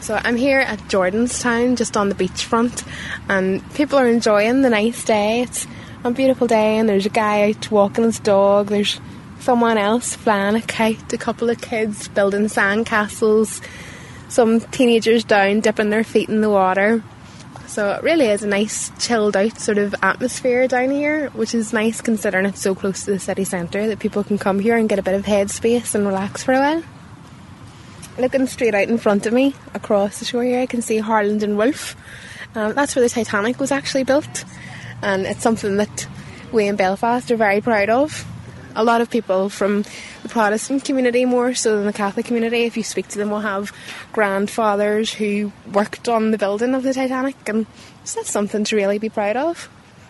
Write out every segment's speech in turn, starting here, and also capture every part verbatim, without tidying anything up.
So I'm here at Jordanstown, just on the beachfront, and people are enjoying the nice day. It's a beautiful day, and there's a guy out walking his dog, there's someone else flying a kite, a couple of kids building sandcastles, some teenagers down dipping their feet in the water. So it really is a nice chilled out sort of atmosphere down here, which is nice considering it's so close to the city centre that people can come here and get a bit of headspace and relax for a while. Looking straight out in front of me, across the shore here, I can see Harland and Wolff. Um, that's where the Titanic was actually built, and it's something that we in Belfast are very proud of. A lot of people from the Protestant community, more so than the Catholic community, if you speak to them, will have grandfathers who worked on the building of the Titanic, and so that's something to really be proud of.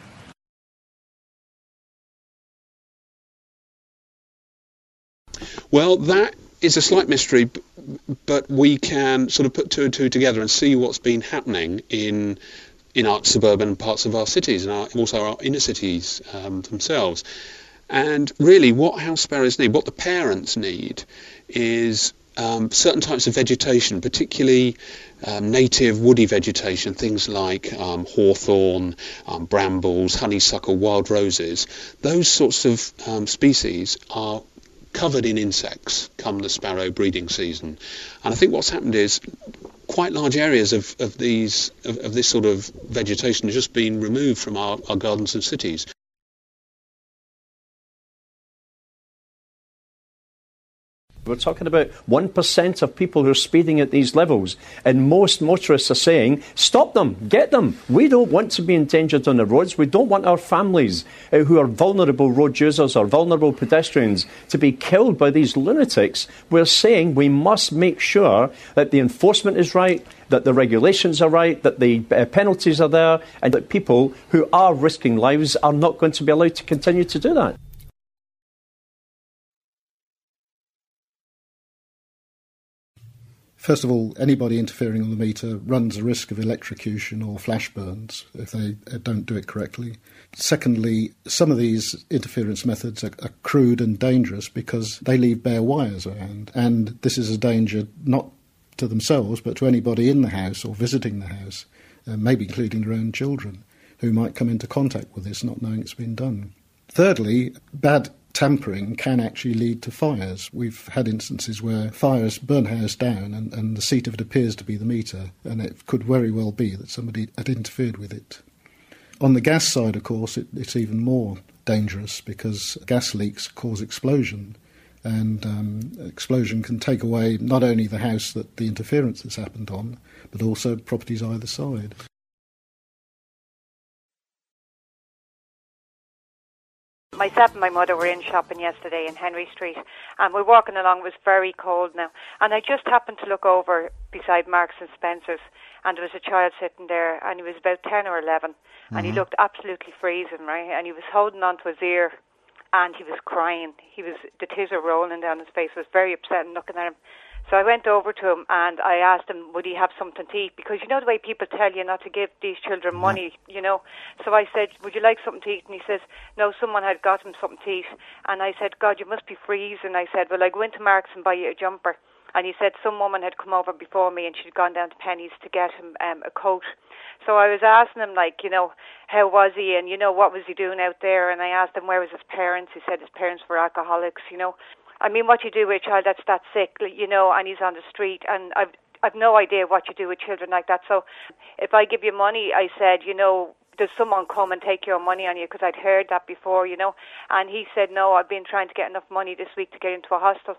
Well, that is a slight mystery, but we can sort of put two and two together and see what's been happening in in our suburban parts of our cities and our, also our inner cities um, themselves. And really what house sparrows need, what the parents need, is um, certain types of vegetation, particularly um, native woody vegetation, things like um, hawthorn, um, brambles, honeysuckle, wild roses. Those sorts of um, species are covered in insects come the sparrow breeding season, and I think what's happened is quite large areas of, of these of, of this sort of vegetation has just been removed from our, our gardens and cities. We're talking about one percent of people who are speeding at these levels, and most motorists are saying, stop them, get them. We don't want to be endangered on the roads. We don't want our families uh, who are vulnerable road users or vulnerable pedestrians to be killed by these lunatics. We're saying we must make sure that the enforcement is right, that the regulations are right, that the uh, penalties are there, and that people who are risking lives are not going to be allowed to continue to do that. First of all, anybody interfering on the meter runs a risk of electrocution or flash burns if they don't do it correctly. Secondly, some of these interference methods are, are crude and dangerous because they leave bare wires around, and this is a danger not to themselves but to anybody in the house or visiting the house, uh, maybe including their own children, who might come into contact with this not knowing it's been done. Thirdly, bad tampering can actually lead to fires. We've had instances where fires burn a house down and, and the seat of it appears to be the meter, and it could very well be that somebody had interfered with it. On the gas side, of course, it, it's even more dangerous because gas leaks cause explosion, and um, explosion can take away not only the house that the interference has happened on, but also properties either side. Myself and my mother were in shopping yesterday in Henry Street, and we're walking along. It was very cold now, and I just happened to look over beside Marks and Spencer's, and there was a child sitting there, and he was about ten or eleven, mm-hmm. and he looked absolutely freezing, right? And he was holding onto his ear, and he was crying. He was the tears were rolling down his face. I was very upset and looking at him. So I went over to him and I asked him, would he have something to eat? Because you know the way people tell you not to give these children money, you know. So I said, would you like something to eat? And he says, no, someone had got him something to eat. And I said, God, you must be freezing. I said, well, I go into Marks and buy you a jumper. And he said some woman had come over before me and she'd gone down to Penny's to get him um, a coat. So I was asking him, like, you know, how was he and, you know, what was he doing out there? And I asked him, where was his parents? He said his parents were alcoholics, you know. I mean, what you do with a child that's that sick, you know, and he's on the street, and I've I've no idea what you do with children like that. So if I give you money, I said, you know, does someone come and take your money on you? Because I'd heard that before, you know. And he said, no, I've been trying to get enough money this week to get into a hostel.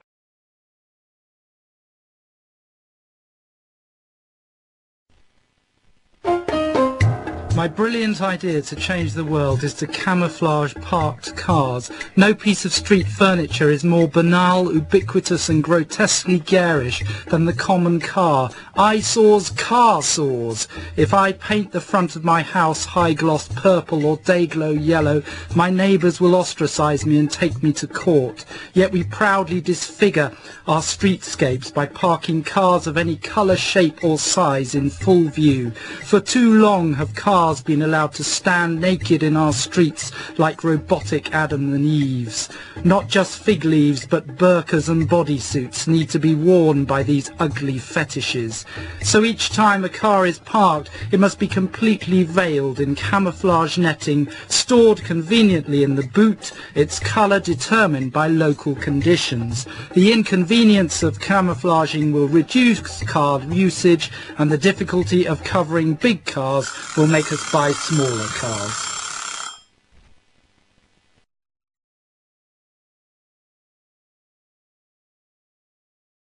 My brilliant idea to change the world is to camouflage parked cars. No piece of street furniture is more banal, ubiquitous and grotesquely garish than the common car. Eyesores, car sores. If I paint the front of my house high-gloss purple or day-glow yellow, my neighbours will ostracise me and take me to court. Yet we proudly disfigure our streetscapes by parking cars of any colour, shape or size in full view. For too long have cars cars been allowed to stand naked in our streets like robotic Adam and Eves. Not just fig leaves, but burqas and bodysuits need to be worn by these ugly fetishes. So each time a car is parked, it must be completely veiled in camouflage netting, stored conveniently in the boot, its colour determined by local conditions. The inconvenience of camouflaging will reduce car usage, and the difficulty of covering big cars will make us buy smaller cars.